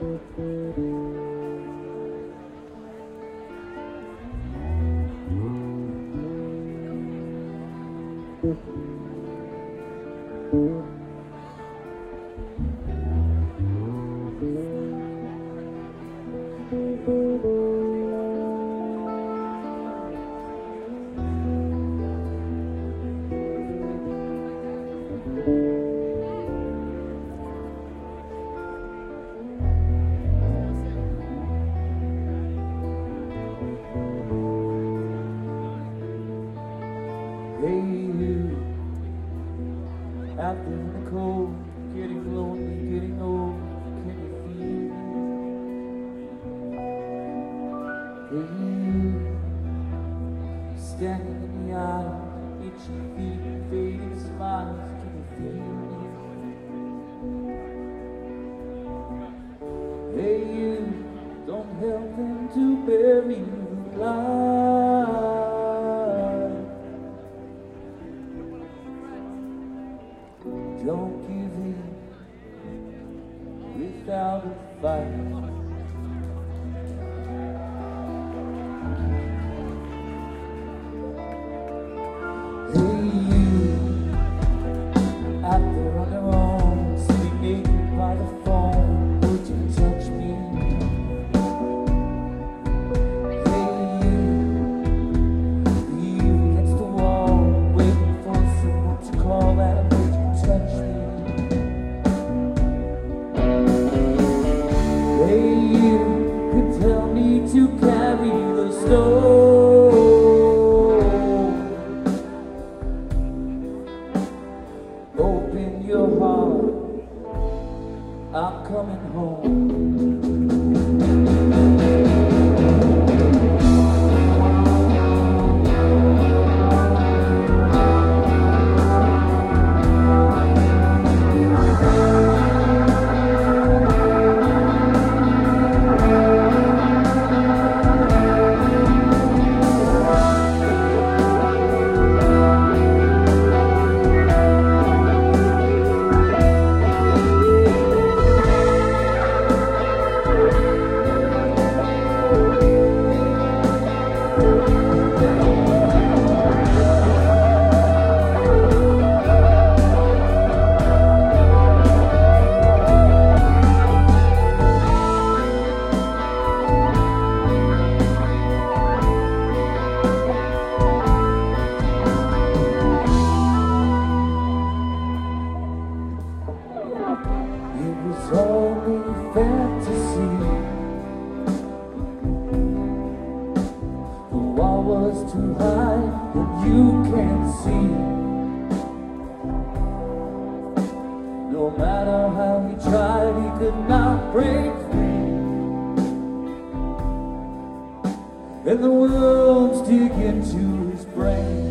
Hey you, out there in the cold, getting lonely, getting old, can you feel me? Hey you, standing in the aisle, itchy feet, fading smiles, can you feel me? Hey you, don't help them to bury you alive. Don't give in without a fight. Hey you, out there on your own, sitting naked by the phone, would you touch me? Hey you against the wall, waiting for someone to call out. Touch me. Hey, you could tell me to carry the stone. Open your heart, I'm coming home. It was only fantasy. The wall was too high and you can't see. No matter how he tried, he could not break free. And the world's dig into his brain.